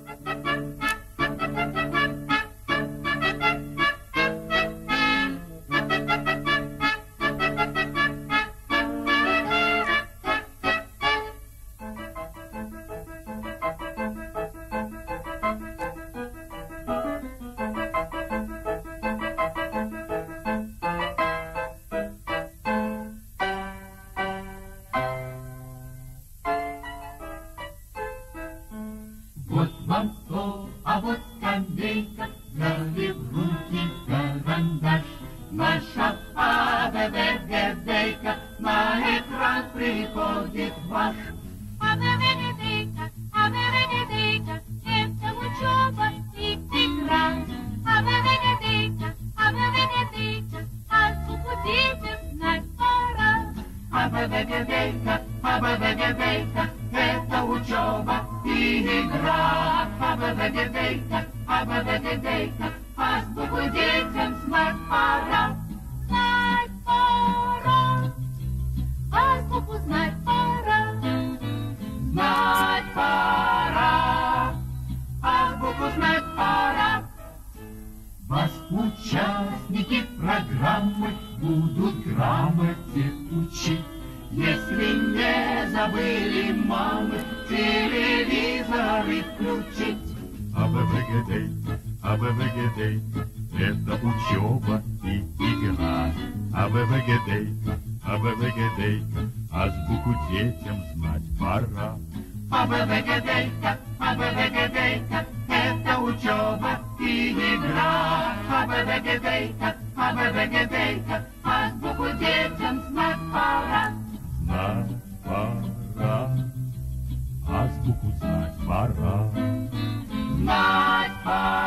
Вот вам стол, а вот скамейка, взяли в руки карандаш. Наша АБВГДейка, на экран приходит ваш. АБВГДейка, это учеба и игра. АБВГДейка, азбуку детям знать пора. АБВГДейка, это учеба и игра. АБВГДейка, азбуку детям знать пора. Знать пора, азбуку знать пора. Знать пора, азбуку знать пора. Вас участники программы будут грамоте учить. Если не забыли мамы телевизоры включить. АБВГДейка, это учеба и игра. АБВГДейка, азбуку детям знать пора. АБВГДейка, это учеба и игра. АБВГДейка, азбуку детям знать пора. Знать пора, азбуку знать пора. Знать пора.